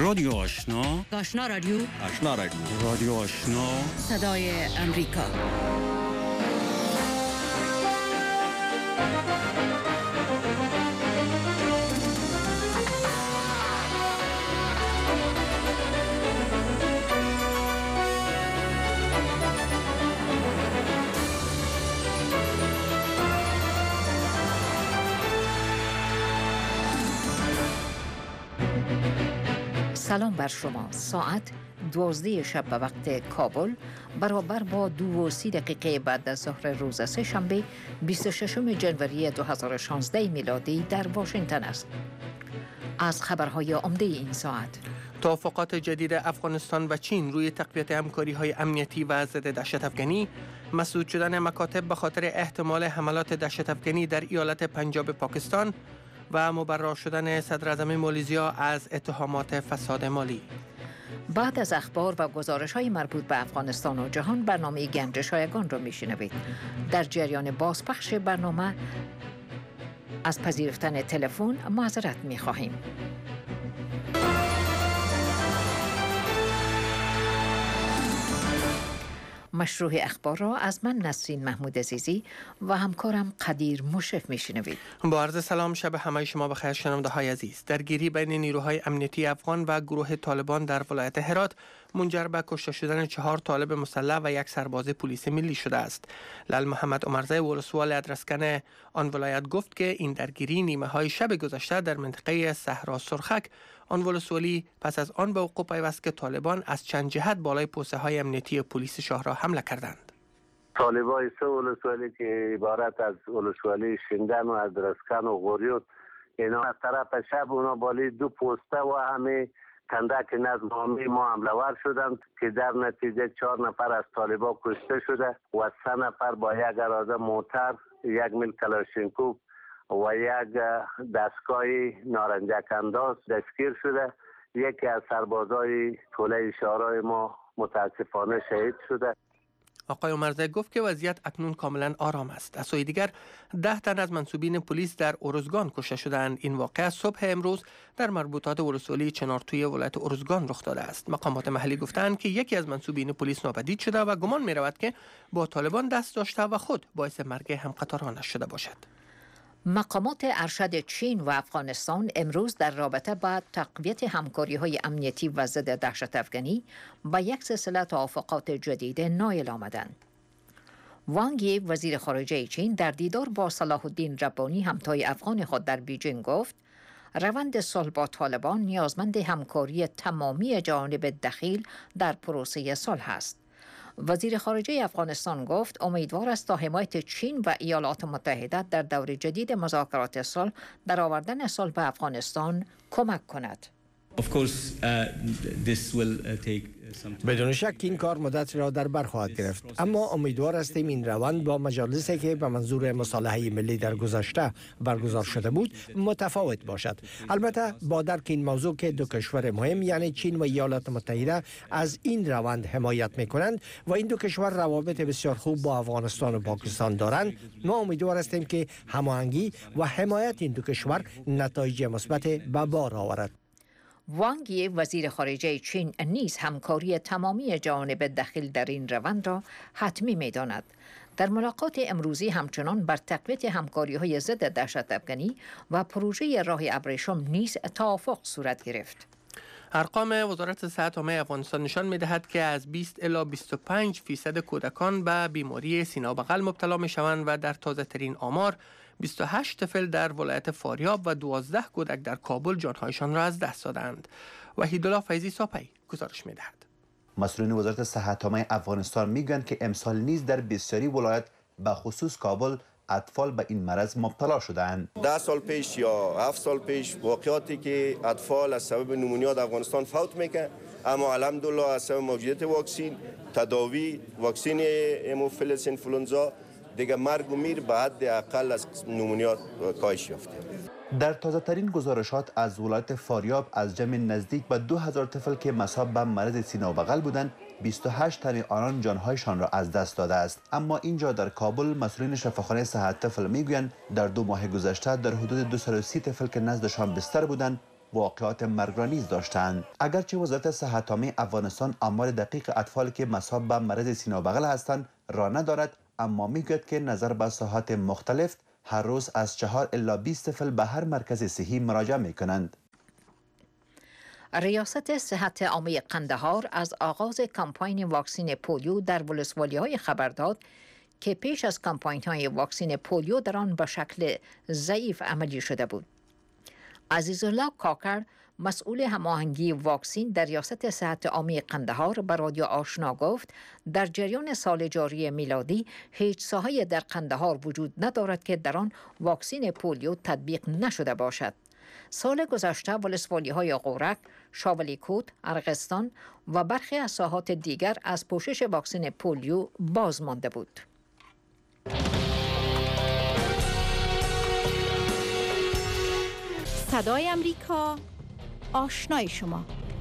رادیو آشنا، آشنا رادیو، آشنا رادیو، رادیو آشنا، صدای امریکا. سلام بر شما. ساعت 12 شب به وقت کابل برابر با 2:30 بعد از ظهر روز سه‌شنبه 26 ژانویه 2016 میلادی در واشنگتن است. از خبرهای عمده این ساعت: توافقات جدید افغانستان و چین روی تقویت همکاری‌های امنیتی و ضد دهشت‌افکنی، مسدود شدن مکاتب به خاطر احتمال حملات دهشت‌افکنی در ایالت پنجاب پاکستان و مبرا شدن صدراعظم مالیزیا از اتهامات فساد مالی. بعد از اخبار و گزارش‌های مربوط به افغانستان و جهان، برنامه گنج شایگان را می‌شنوید. در جریان بازپخش برنامه از پذیرفتن تلفن معذرت می‌خواهیم. مشروع اخبار را از من نسرین محمود عزیزی و همکارم قدیر مشرف میشنوید. با عرض سلام، شب همه شما بخیر شنونده های عزیز. درگیری بین نیروهای امنیتی افغان و گروه طالبان در ولایت هرات منجر به کشته شدن 4 طالب مسلح و 1 سرباز پلیس ملی شده است. لال محمد عمرزی ولسوال ادرسکن آن ولایت گفت که این درگیری نیمه های شب گذشته در منطقه صحرا سرخک آن ولسوالی پس از آن به وقوع پیوست که طالبان از چند جهت بالای پوسته های امنیتی پلیس شهر را حمله کردند. طالبای 3 ولسوالی که عبارت از ولسوالی شندن و ادرسکن و غوریوت، اینا از طرف شب اونا بالای 2 پوسته و همه کندک نظم عامی ما حمله ور شدند که در نتیجه 4 نفر از طالبا کشته شده و 3 نفر با 1 اراده موتر، 1 میل کلاشینکوف و 1 دستگاه نارنجک انداز دستگیر شده. یکی از سربازای توله شهرهای ما متاسفانه شهید شده. آقای عمرزی گفت که وضعیت اکنون کاملا آرام است. از سوی دیگر 10 تن از منسوبین پلیس در ارزگان کشته شدند. این واقعه صبح امروز در مربوطات ولسوالی چنارتوی ولایت ارزگان رخ داده است. مقامات محلی گفتند که یکی از منسوبین پلیس ناپدید شده و گمان می رود که با طالبان دست داشته و خود باعث مرگ همقطارانش شده باشد. مقامات ارشد چین و افغانستان امروز در رابطه با تقویت همکاری‌های امنیتی و ضد دهشت‌افکنی با یک سلسله توافقات جدید نائل آمدند. وانگ یی وزیر خارجه چین در دیدار با صلاح الدین ربانی همتای افغان خود در بیجینگ گفت روند صلح با طالبان نیازمند همکاری تمامی جوانب دخیل در پروسه صلح است. وزیر خارجه افغانستان گفت امیدوار است تا حمایت چین و ایالات متحده در دور جدید مذاکرات صلح در آوردن صلح به افغانستان کمک کند. بدون شک این کار مدت را در بر خواهد گرفت، اما امیدوار هستیم این روند با مجالسی که به منظور مصالحه ملی در گذشته برگزار شده بود متفاوت باشد. البته با درک این موضوع که 2 کشور مهم یعنی چین و ایالات متحده از این روند حمایت می‌کنند و این 2 کشور روابط بسیار خوب با افغانستان و پاکستان دارند، ما امیدوار هستیم که هماهنگی و حمایت این 2 کشور نتایج مثبت به بار آورد. وانگ یی وزیر خارجه چین نیز همکاری تمامی جوانب داخل در این روند را حتمی می‌داند. در ملاقات امروزی همچنان بر تقویت همکاری‌های ضد دهشت‌افکنی و پروژه راه ابریشم نیز توافق صورت گرفت. ارقام وزارت صحت عامه افغانستان نشان می‌دهد که از 20 الی 25% کودکان به بیماری سینه و بغل مبتلا می‌شوند و در تازه‌ترین آمار 28 طفل در ولایت فاریاب و 12 کودک در کابل جانهایشان را از دست دادند. وحیدالله فیضی ساپی گزارش می‌دهد. مسئولین وزارت صحت عامه افغانستان میگویند که امسال نیز در بسیاری ولایت به خصوص کابل اطفال به این مرض مبتلا شدند. 10 سال پیش یا 7 سال پیش واقعاتی که اطفال از سبب نمونیا در افغانستان فوت میکنند، اما الحمدلله از سبب موجودیت واکسن تداوی واکسن هموفیلس انفلوئنزا دیگه مرگ و میر به حد اقل از نمونیا کاهش یافته. در تازه ترین گزارشات از ولایت فاریاب از جمع نزدیک به 2000 طفل که مصاب به مرض سینه و بغل بودند 28 تن آنان جانهایشان را از دست داده است. اما اینجا در کابل مسئولین شفاخانه صحت طفل میگویند در 2 ماه گذشته در حدود 230 طفل که نزدشان بستر بودند واقعات مرگرانیز داشتند. اگرچه وزارت صحت عامه افغانستان آمار دقیق اطفالی که مصاب به مرض سینه و بغل هستند را ندارد، اما میگوید که نظر به ساحات مختلف هر روز از 4 الی 20 طفل به هر مرکز صحی مراجعه میکنند. ریاست صحت عامه قندهار از آغاز کمپاین واکسین پولیو در ولسوالی‌های خبر داد که پیش از کمپاین‌های واکسین پولیو در آن به شکل ضعیف عملی شده بود. عزیزالله کاکر، مسئول هماهنگی واکسین در ریاست صحت عامه قندهار، به رادیو آشنا گفت در جریان سال جاری میلادی هیچ ساحه‌ای در قندهار وجود ندارد که در آن واکسین پولیو تطبیق نشده باشد. سال گذشته ولسوالی‌های غورک، شاولیکوت، ارغستان و برخی از ساحات دیگر از پوشش واکسن پولیو باز مانده بود. صدای امریکا، آشنای شما.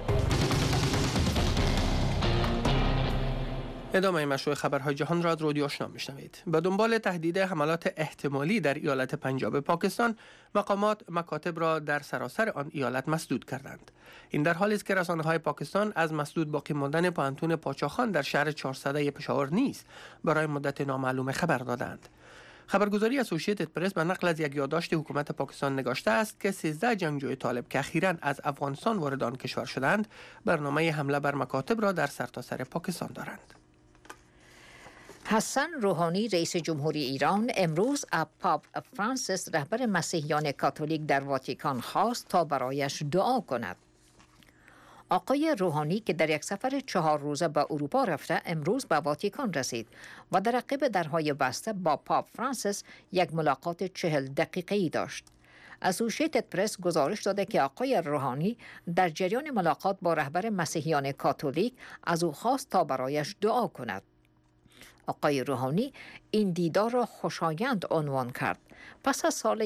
ادامه مشروع خبرهای جهان را از رادیو آشنا میشنوید. به دنبال تهدید حملات احتمالی در ایالت پنجاب پاکستان، مقامات مکاتب را در سراسر آن ایالت مسدود کردند. این در حالی است که رسانه‌های پاکستان از مسدود باقی ماندن پوهنتون پاچاخان در شهر 400 پشاور نیز برای مدت نامعلوم خبر دادند. خبرگزاری اسوسییتد پرس به نقل از یک یادداشت حکومت پاکستان نگاشته است که 13 جنگجوی طالب که اخیراً از افغانستان وارد آن کشور شدند، برنامه حمله بر مکاتب را در سرتاسر پاکستان دارند. حسن روحانی رئیس جمهوری ایران امروز از پاپ فرانسیس رهبر مسیحیان کاتولیک در واتیکان خواست تا برایش دعا کند. آقای روحانی که در یک سفر 4 روزه به اروپا رفته امروز به واتیکان رسید و در عقب درهای بسته با پاپ فرانسیس یک ملاقات 40 دقیقه‌ای داشت. اسوسییتد پرس گزارش داده که آقای روحانی در جریان ملاقات با رهبر مسیحیان کاتولیک از او خواست تا برایش دعا کند. آقای روحانی این دیدار را خوشایند عنوان کرد. پس از سال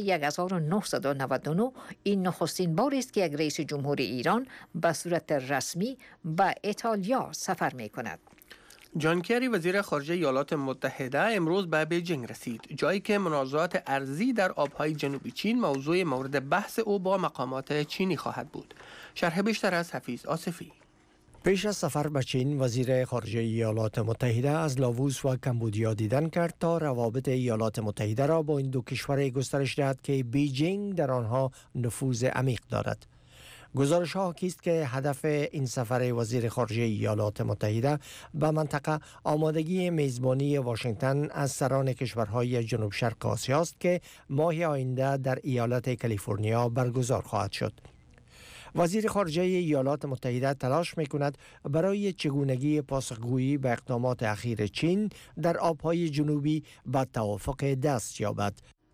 1999 این نخستین بار است که یک رئیس جمهور ایران به صورت رسمی به ایتالیا سفر می کند. جان کری وزیر خارجه ایالات متحده امروز به بیجینگ رسید، جایی که منازعات ارضی در آبهای جنوبی چین موضوع مورد بحث او با مقامات چینی خواهد بود. شرح بیشتر از حفیظ آصفی. پیش از سفر به چین، وزیر خارجه ایالات متحده از لاووس و کمبودیا دیدن کرد تا روابط ایالات متحده را با این دو کشور گسترش دهد که بیجینگ در آنها نفوذ عمیق دارد. گزارش ها حاکی است که هدف این سفر وزیر خارجه ایالات متحده به منطقه آمادگی میزبانی واشنگتن از سران کشورهای جنوب شرق آسیا است که ماه آینده در ایالت کالیفرنیا برگزار خواهد شد. وزیر خارجه ایالات متحده تلاش می‌کند برای چگونگی پاسخگویی به اقدامات اخیر چین در آبهای جنوبی به توافق دست یابد.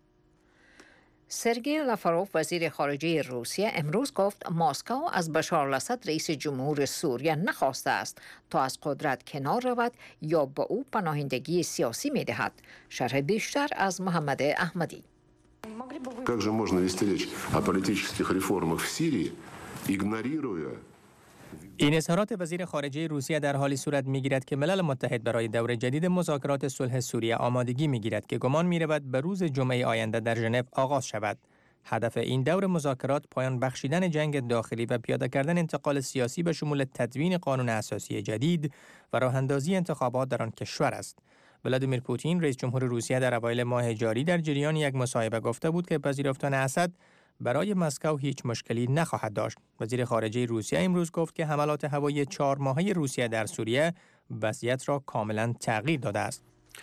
سرگئی لاوروف وزیر خارجه روسیه امروز گفت مسکو از بشار الاسد رئیس جمهور سوریه نخواسته است تا از قدرت کنار رود یا به او پناهندگی سیاسی می‌دهد. شرح بیشتر از محمد احمدی. Как же можно вести речь о политических реформах в Сирии, игнорируя این اظهارات وزیر خارجه روسیه در حالی صورت می‌گیرد که ملل متحد برای دور جدید مذاکرات صلح سوریه آمادگی می‌گیرد که گمان می‌رود به روز جمعه آینده در ژنو آغاز شود. هدف این دور مذاکرات پایان بخشیدن جنگ داخلی و پیاده کردن انتقال سیاسی به شمول تدوین قانون اساسی جدید و راه‌اندازی انتخابات در آن کشور است. ولادیمیر پوتین رئیس جمهور روسیه در اوایل ماه جاری در جریان یک مصاحبه گفته بود که پذیرفتن اسد برای مسکو هیچ مشکلی نخواهد داشت. وزیر خارجه روسیه امروز گفت که حملات هوایی 4 ماهه روسیه در سوریه وضعیت را کاملا تغییر داده است.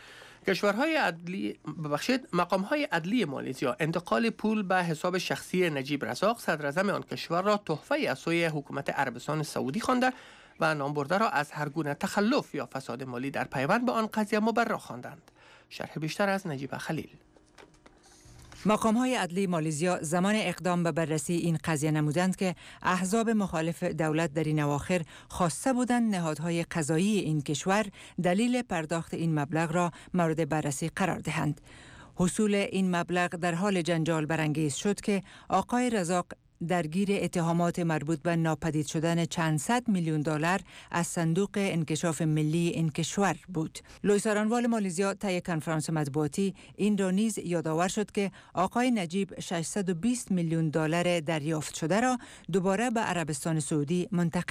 مقام‌های عدلی مالیزیا انتقال پول به حساب شخصی نجیب رزاق صدراعظم آن کشور را تحفه‌ای از سوی حکومت عربستان سعودی خوانده و نام برده را از هر گونه تخلف یا فساد مالی در پیوند به آن قضیه مبرر خواندند. شرح بیشتر از نجیب خلیل. مقام‌های عدلی مالیزیا زمان اقدام به بررسی این قضیه نمودند که احزاب مخالف دولت در این اواخر خواسته بودند نهادهای قضایی این کشور دلیل پرداخت این مبلغ را مورد بررسی قرار دهند. حصول این مبلغ در حال جنجال برانگیز شد که آقای رزاق درگیر اتهامات مربوط به ناپدید شدن چند صد میلیون دلار از صندوق انکشاف ملی این کشور بود. لوئیس آرانوال مالیزیا طی کنفرانس مطبوعاتی این را نیز یادآور شد که آقای نجیب 620 میلیون دلار دریافت شده را دوباره به عربستان سعودی منتقل